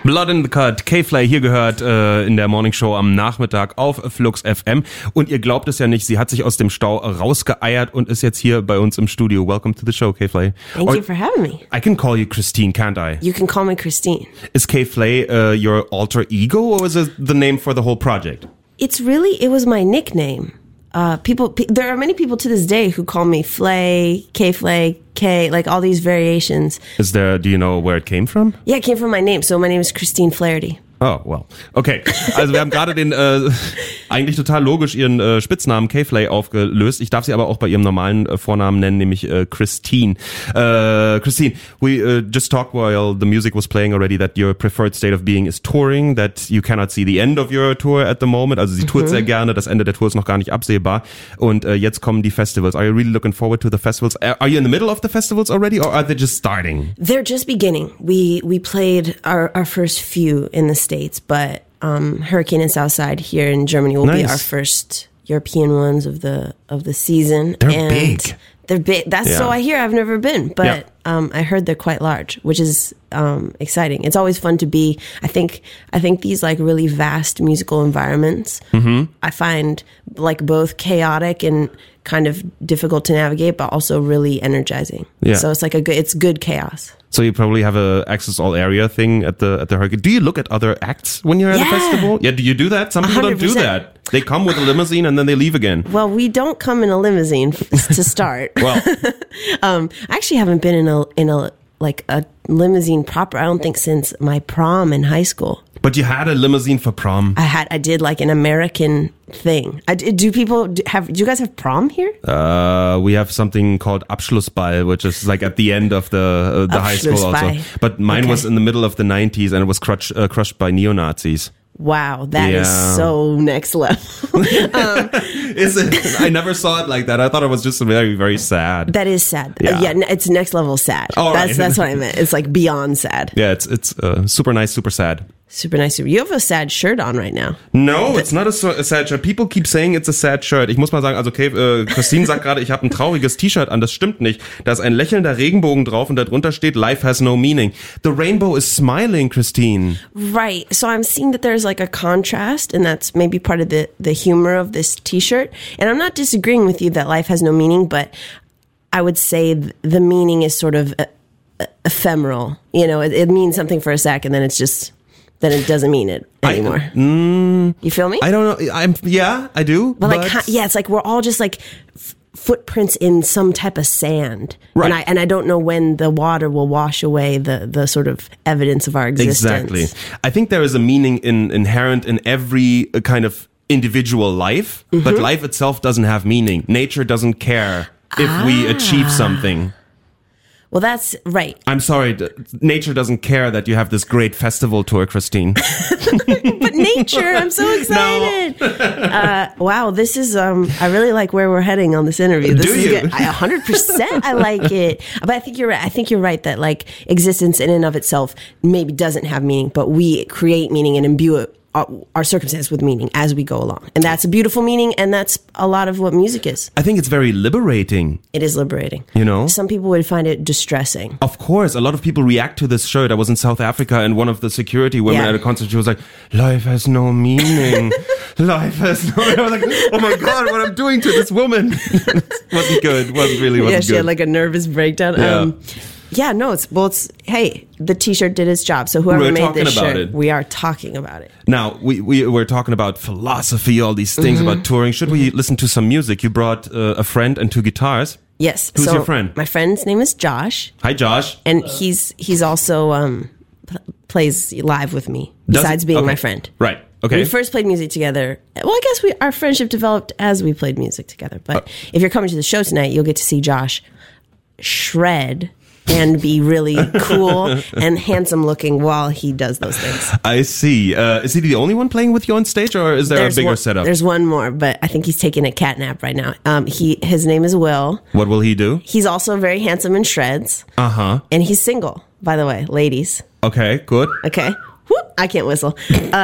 Blood in the Cut, K-Flay hier gehört in der Morning Show am Nachmittag auf Flux FM. Und ihr glaubt es ja nicht, sie hat sich aus dem Stau rausgeeiert und ist jetzt hier bei uns im Studio. Welcome to the show, K-Flay. Thank you for having me. I can call you Christine, can't I? You can call me Christine. Is K-Flay your alter ego, or is it the name for the whole project? It was my nickname. There are many people to this day who call me Flay, K-Flay, K, like all these variations. Do you know where it came from? Yeah, it came from my name. So my name is Christine Flaherty. Oh, well. Okay. Also wir haben gerade den eigentlich total logisch ihren Spitznamen K-Flay aufgelöst. Ich darf sie aber auch bei ihrem normalen Vornamen nennen, nämlich Christine. Christine, we just talked while the music was playing already that your preferred state of being is touring, that you cannot see the end of your tour at the moment. Also sie tourt sehr gerne, das Ende der Tour ist noch gar nicht absehbar. Und jetzt kommen die Festivals. Are you really looking forward to the festivals? Are you in the middle of the festivals already, or are they just starting? They're just beginning. We played our first few in the States, but Hurricane and Southside here in Germany will be our first European ones of the season. They're big. They're big. That's so I hear. I've never been, but I heard they're quite large, which is exciting. It's always fun to be. I think these like really vast musical environments. I find like both chaotic and kind of difficult to navigate, but also really energizing. Yeah. So it's like it's good chaos. So you probably have a access all area thing at the Hurricane. Do you look at other acts when you're at a festival? Yeah, do you do that? Some people 100%. Don't do that. They come with a limousine and then they leave again. Well, we don't come in a limousine to start. Well, I actually haven't been in a limousine proper. I don't think since my prom in high school. But you had a limousine for prom. I did like an American thing. Do you guys have prom here? We have something called Abschlussball, which is like at the end of the high school also. But mine was in the middle of the 90s and it was crushed by neo-Nazis. Wow, that is so next level. Is it? I never saw it like that. I thought it was just very, very sad. That is sad. Yeah, it's next level sad. That's what I meant. It's like beyond sad. Yeah, it's super nice, super sad. Super nice. You have a sad shirt on right now. No, it's not a sad shirt. People keep saying it's a sad shirt. Ich muss mal sagen, also okay, Christine sagt gerade, ich habe ein trauriges T-Shirt an. Das stimmt nicht. Da ist ein lächelnder Regenbogen drauf und da drunter steht, Life has no meaning. The rainbow is smiling, Christine. Right. So I'm seeing that there's like a contrast, and that's maybe part of the humor of this T-shirt. And I'm not disagreeing with you that life has no meaning, but I would say the meaning is sort of ephemeral. You know, it means something for a sec, and then it's just... then it doesn't mean it anymore. You feel me? I don't know. I do. But it's like we're all just like footprints in some type of sand. Right. And I don't know when the water will wash away the sort of evidence of our existence. Exactly. I think there is a meaning inherent in every kind of individual life, but life itself doesn't have meaning. Nature doesn't care if we achieve something. Well, that's right. I'm sorry, nature doesn't care that you have this great festival tour, Christine. But nature, I'm so excited. No. Wow, this is, I really like where we're heading on this interview. This is good. 100% I like it. But I think you're right. I think you're right that like existence in and of itself maybe doesn't have meaning, but we create meaning and imbue it. Our circumstance with meaning as we go along. And that's a beautiful meaning, and that's a lot of what music is. I think it's very liberating. It is liberating. You know? Some people would find it distressing. Of course. A lot of people react to this shirt. I was in South Africa, and one of the security women at a concert, she was like, life has no meaning. Life has no... I was like, oh my God, what I'm doing to this woman. Wasn't good. Wasn't good. She had like a nervous breakdown. Yeah. It's hey, the T-shirt did its job. So whoever made this shirt, we are talking about it. Now, we're talking about philosophy, all these things about touring. Should we listen to some music? You brought a friend and 2 guitars. Yes. Who's your friend? My friend's name is Josh. Hi, Josh. And he's also plays live with me, besides being my friend. Right. Okay. We first played music together. Well, I guess our friendship developed as we played music together. But if you're coming to the show tonight, you'll get to see Josh shred and be really cool and handsome looking while he does those things. I see. Is he the only one playing with you on stage, or is there a bigger setup? There's one more, but I think he's taking a cat nap right now. His name is Will. What will he do? He's also very handsome and shreds. Uh-huh. And he's single, by the way, ladies. Okay, good. Okay. I can't whistle.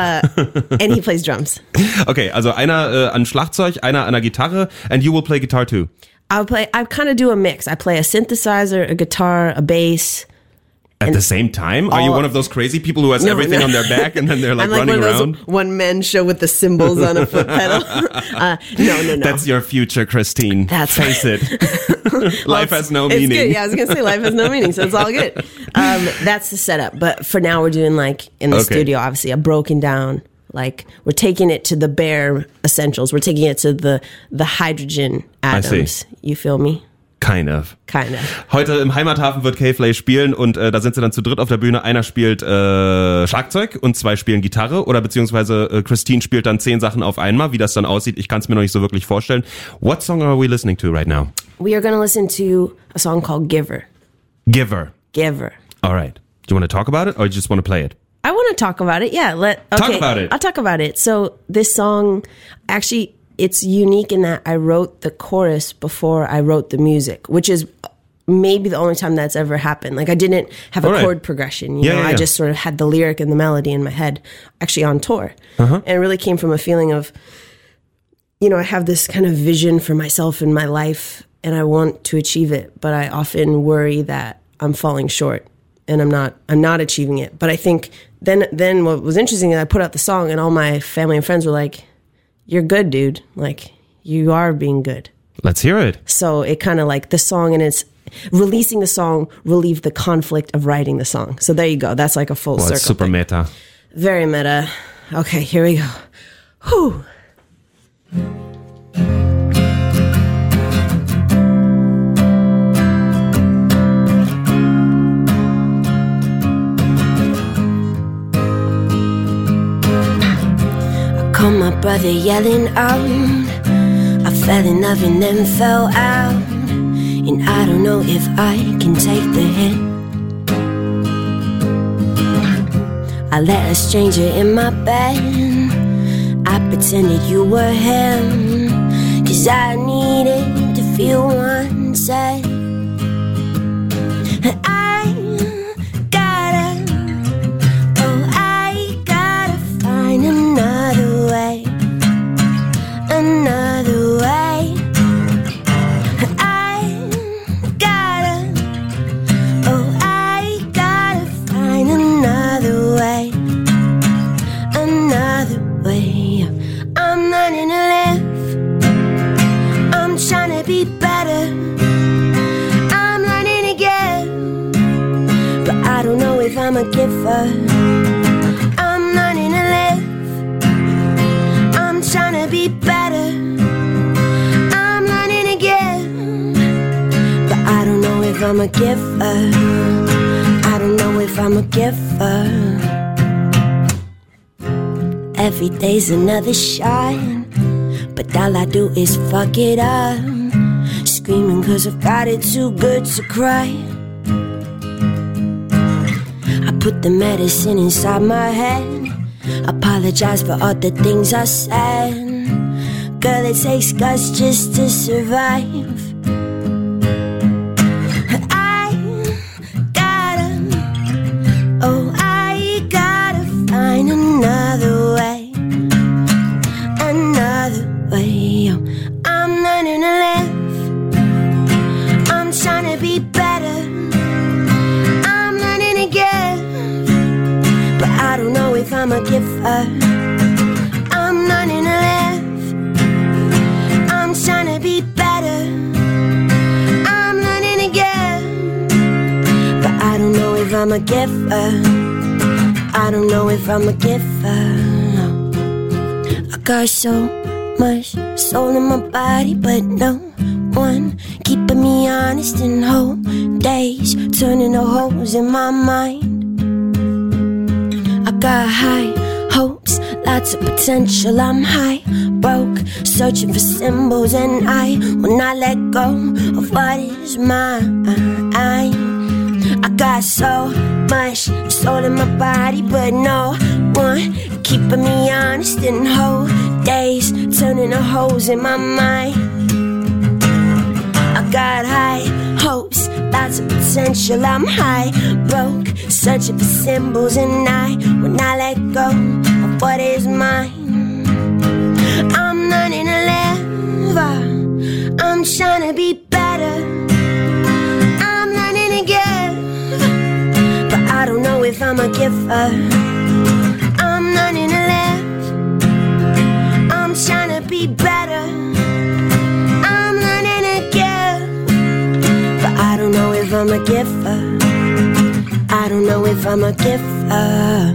And he plays drums. Okay, also einer an Schlagzeug, einer an der Gitarre, and you will play guitar too. I kind of do a mix. I play a synthesizer, a guitar, a bass, At the same time? Are you one of those crazy people who has everything on their back and then they're like running around? One-man show with the cymbals on a foot pedal. No. That's your future, Christine. That's Face it. Life has no meaning. Good. Yeah, I was going to say life has no meaning, so it's all good. That's the setup. But for now, we're doing like in the studio, obviously, a broken down. Like we're taking it to the bare essentials. We're taking it to the hydrogen atoms. You feel me? Kind of. Heute im Heimathafen wird K-Flay spielen und da sind sie dann zu dritt auf der Bühne. Einer spielt Schlagzeug und 2 spielen Gitarre oder beziehungsweise Christine spielt dann 10 Sachen auf einmal. Wie das dann aussieht, ich kann es mir noch nicht so wirklich vorstellen. What song are we listening to right now? We are going to listen to a song called Giver. Giver. All right. Do you want to talk about it or you just want to play it? I want to talk about it. Yeah. Talk about it. I'll talk about it. So this song, actually, it's unique in that I wrote the chorus before I wrote the music, which is maybe the only time that's ever happened. Like I didn't have a chord progression. You know, I just sort of had the lyric and the melody in my head, actually on tour. And it really came from a feeling of, you know, I have this kind of vision for myself in my life and I want to achieve it, but I often worry that I'm falling short and I'm not achieving it. But I think then what was interesting is I put out the song and all my family and friends were like, "You're good, dude. Like, you are being good." Let's hear it. So it kind of like the song and it's releasing the song relieved the conflict of writing the song. So there you go. That's like a full circle. It's super thing. meta. Very meta. Okay, here we go. Whew. Caught my brother yelling out. I fell in love and then fell out. And I don't know if I can take the hit. I let a stranger in my bed. I pretended you were him, 'cause I needed to feel one said. I gotta find another way. I'm learning to live. I'm trying to be better. I'm learning again, but I don't know if I'm a giver. I'm learning to live. I'm trying to be better. I'm learning again, but I don't know if I'm a giver. I don't know if I'm a giver. Every day's another shot, but all I do is fuck it up. Screaming 'cause I've got it too good to cry. I put the medicine inside my head. Apologize for all the things I said. Girl, it takes guts just to survive. I gotta find another way. I'm learning to live. I'm trying to be better. I'm learning again, but I don't know if I'm a giver. I'm learning to live. I'm trying to be better. I'm learning again, but I don't know if I'm a giver. I don't know if I'm a giver. I got so much soul in my body, but no one keeping me honest. And whole days turning to holes in my mind. I got high hopes, lots of potential. I'm high broke, searching for symbols, and I will not let go of what is mine. I got so much soul in my body, but no one keeping me honest. And whole days turning to holes in my mind. I got high hopes, lots of potential. I'm high broke, searching for symbols, and I will not let go of what is mine. I'm learning to live. I'm trying to be better. I'm learning again, I'm a giver. I'm learning to live. I'm trying to be better. I'm learning to give. But I don't know if I'm a giver. I don't know if I'm a giver.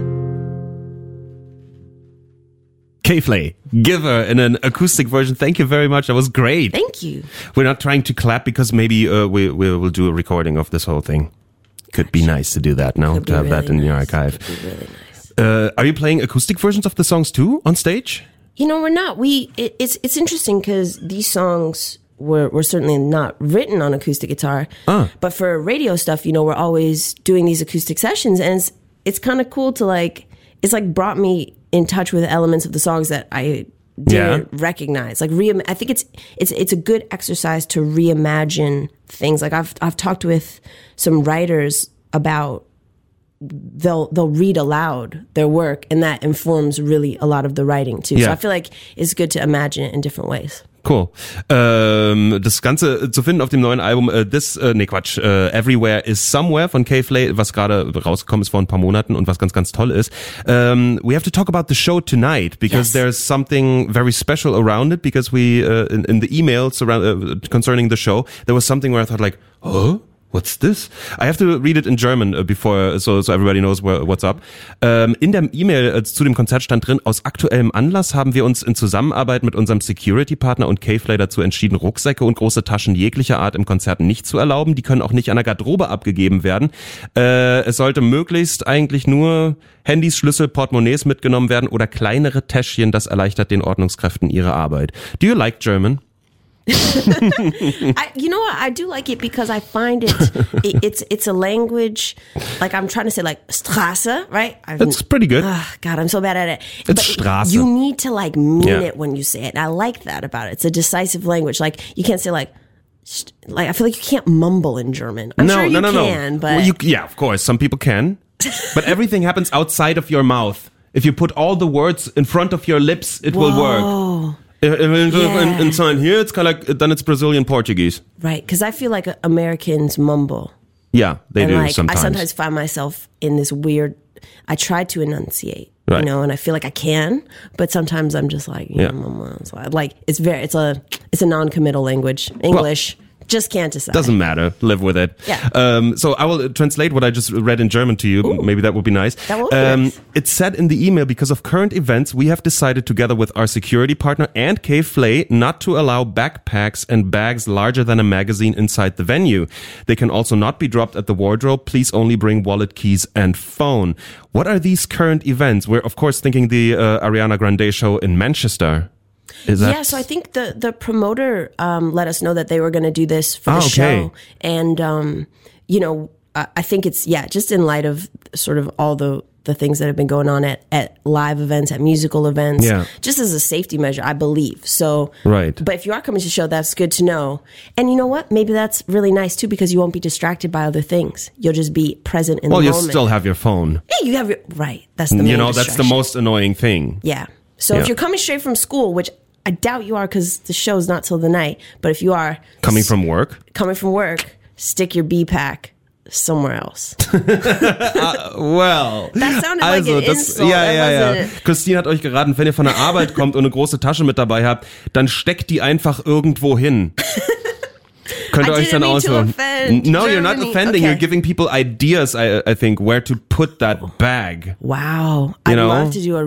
K-Flay, Giver in an acoustic version. Thank you very much. That was great. Thank you. We're not trying to clap because maybe we will do a recording of this whole thing. Could be nice to do that now, to have that in your archive. Could be really nice. Are you playing acoustic versions of the songs too on stage? You know, we're not. It's interesting because these songs were certainly not written on acoustic guitar. But for radio stuff, you know, we're always doing these acoustic sessions, and it's kind of cool to it's like brought me in touch with elements of the songs that I didn't recognize. Like I think it's a good exercise to reimagine things. Like I've talked with some writers about they'll read aloud their work, and that informs really a lot of the writing too. So I feel like it's good to imagine it in different ways. Cool. Das Ganze zu finden auf dem neuen Album, Everywhere is Somewhere von K-Flay, was gerade rausgekommen ist vor ein paar Monaten und was ganz, ganz toll ist. We have to talk about the show tonight because there's something very special around it, because we, in the emails around, concerning the show, there was something where I thought like, huh? What's this? I have to read it in German before, so everybody knows what's up. In der E-Mail zu dem Konzert stand drin: Aus aktuellem Anlass haben wir uns in Zusammenarbeit mit unserem Security-Partner und K-Flay dazu entschieden, Rucksäcke und große Taschen jeglicher Art im Konzert nicht zu erlauben. Die können auch nicht an der Garderobe abgegeben werden. Es sollte möglichst eigentlich nur Handys, Schlüssel, Portemonnaies mitgenommen werden oder kleinere Täschchen. Das erleichtert den Ordnungskräften ihre Arbeit. Do you like German? You know what? I do like it because I find it's a language, like I'm trying to say like Straße, right? That's pretty good. God, I'm so bad at it. It's Straße. You need to like mean it when you say it. And I like that about it. It's a decisive language. Like you can't say like I feel like you can't mumble in German. I'm sure you can, but well, yeah, of course, some people can. But everything happens outside of your mouth. If you put all the words in front of your lips, it will work. Inside here, it's kind of like, then it's Brazilian Portuguese. Right, because I feel like Americans mumble. Yeah, they do sometimes. I sometimes find myself in this weird, I try to enunciate, you know, and I feel like I can, but sometimes I'm just like, like it's a non-committal language. English. Just can't decide. Doesn't matter. Live with it. Yeah. So I will translate what I just read in German to you. Ooh. Maybe that would be nice. That would be nice. It said in the email, because of current events, we have decided together with our security partner and K-Flay not to allow backpacks and bags larger than a magazine inside the venue. They can also not be dropped at the wardrobe. Please only bring wallet, keys, and phone. What are these current events? We're, of course, thinking the Ariana Grande show in Manchester. So I think the promoter let us know that they were going to do this for the show. And, you know, I think it's, just in light of sort of all the things that have been going on at live events, at musical events, just as a safety measure, I believe. So, right. But if you are coming to the show, that's good to know. And you know what? Maybe that's really nice too, because you won't be distracted by other things. You'll just be present in the moment. Well, you still have your phone. Yeah, you have your, right. That's the main distraction. That's the most annoying thing. Yeah. So if you're coming straight from school, which I doubt you are because the show's not till the night, but if you are coming from work, stick your B-pack somewhere else. Well, that sounded like an insult. Ja. Christine hat euch geraten, wenn ihr von der Arbeit kommt und eine große Tasche mit dabei habt, dann steckt die einfach irgendwo hin. Könnt ihr euch dann aussuchen. No, you're not offending. Okay. You're giving people ideas, I think, where to put that bag. Wow. I'd love to do a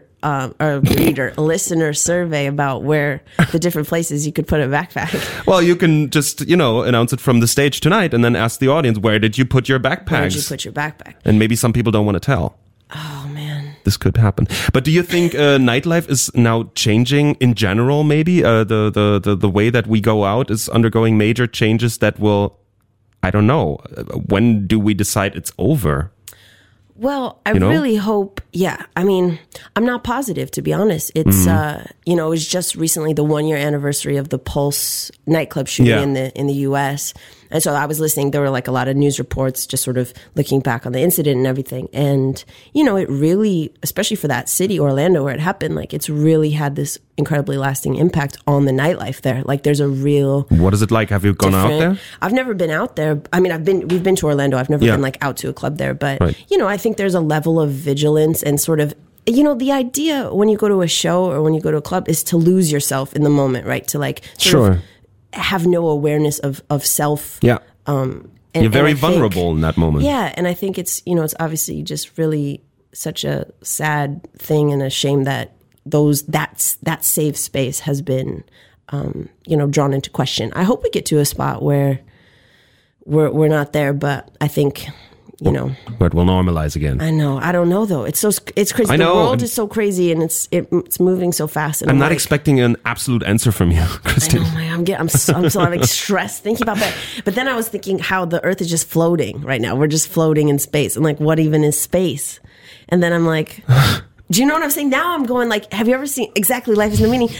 listener survey about where the different places you could put a backpack. Well, you can just, announce it from the stage tonight and then ask the audience, where did you put your backpacks? Where did you put your backpack? And maybe some people don't want to tell. Oh, man. This could happen. But do you think nightlife is now changing in general, maybe? The way that we go out is undergoing major changes that will, I don't know, when do we decide it's over? Well, I really hope, I mean, I'm not positive, to be honest. It's, it was just recently the 1-year anniversary of the Pulse nightclub shooting in the U.S. And so I was listening. There were like a lot of news reports just sort of looking back on the incident and everything. And, you know, it really, especially for that city, Orlando, where it happened, like it's really had this incredibly lasting impact on the nightlife there. Like there's a real... What is it like? Have you gone out there? I've never been out there. I mean, we've been to Orlando. I've never been like out to a club there. But, you know, I think there's a level of vigilance and sort of, you know, the idea when you go to a show or when you go to a club is to lose yourself in the moment, right? To like sort of have no awareness of self. Yeah. You're very vulnerable in that moment. Yeah. And I think it's, you know, it's obviously just really such a sad thing and a shame that that safe space has been, you know, drawn into question. I hope we get to a spot where we're not there, but I think, you know, where it will normalize again. I know. I don't know though. It's crazy. I know. The world is so crazy and it's moving so fast. And I'm not expecting an absolute answer from you, Christine. I know, I'm so like stressed thinking about that. But then I was thinking how the Earth is just floating right now. We're just floating in space, and like, what even is space? And then I'm like, do you know what I'm saying? Now I'm going like, have you ever seen exactly Life is No Meaning?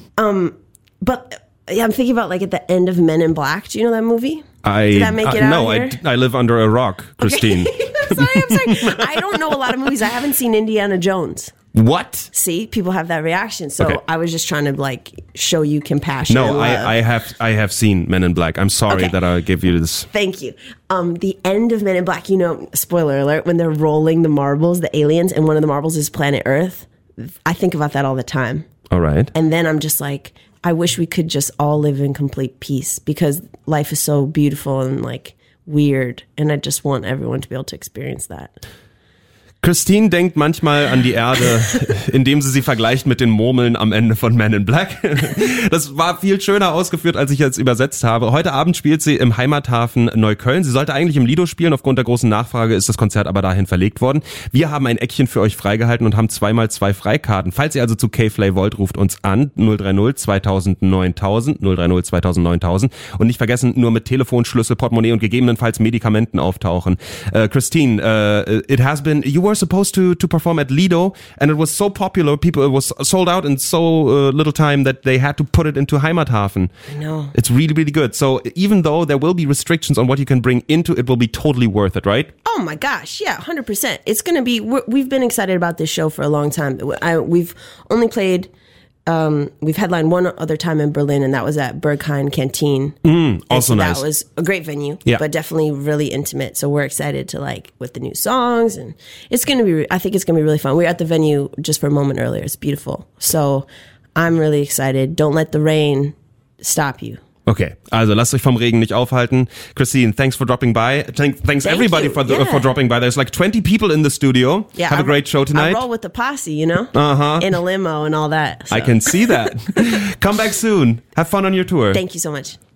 But yeah, I'm thinking about like at the end of Men in Black. Do you know that movie? Did that make it out no, here? I live under a rock, Christine. Okay. I'm sorry. I don't know a lot of movies. I haven't seen Indiana Jones. What? See, people have that reaction. So I was just trying to like show you compassion. No, I have seen Men in Black. I'm sorry that I gave you this. Thank you. The end of Men in Black, you know, spoiler alert, when they're rolling the marbles, the aliens, and one of the marbles is planet Earth. I think about that all the time. All right. And then I'm just like, I wish we could just all live in complete peace because life is so beautiful and like weird. And I just want everyone to be able to experience that. Christine denkt manchmal an die Erde, indem sie vergleicht mit den Murmeln am Ende von Men in Black. Das war viel schöner ausgeführt, als ich jetzt übersetzt habe. Heute Abend spielt sie im Heimathafen Neukölln. Sie sollte eigentlich im Lido spielen. Aufgrund der großen Nachfrage ist das Konzert aber dahin verlegt worden. Wir haben ein Eckchen für euch freigehalten und haben 2x2 Freikarten. Falls ihr also zu K-Flay wollt, ruft uns an 030 2000 9000 030 2000 9000 und nicht vergessen, nur mit Telefon, Schlüssel, Portemonnaie und gegebenenfalls Medikamenten auftauchen. Christine, it has been... You were supposed to perform at Lido, and it was so popular, it was sold out in so little time that they had to put it into Heimathafen. I know. It's really, really good. So even though there will be restrictions on what you can bring into it, will be totally worth it, right? Oh my gosh, yeah, 100%. It's going to be, we've been excited about this show for a long time. We've only played... we've headlined one other time in Berlin, and that was at Berghain Canteen. Also nice. That was a great venue, yeah. But definitely really intimate. So we're excited to like with the new songs, and it's going to be, I think it's going to be really fun. We were at the venue just for a moment earlier. It's beautiful. So I'm really excited. Don't let the rain stop you. Okay, also lasst euch vom Regen nicht aufhalten. Christine, thanks for dropping by. Thanks everybody for dropping by. There's like 20 people in the studio. Yeah, Have a great show tonight. I roll with the posse, you know? In a limo and all that. So. I can see that. Come back soon. Have fun on your tour. Thank you so much.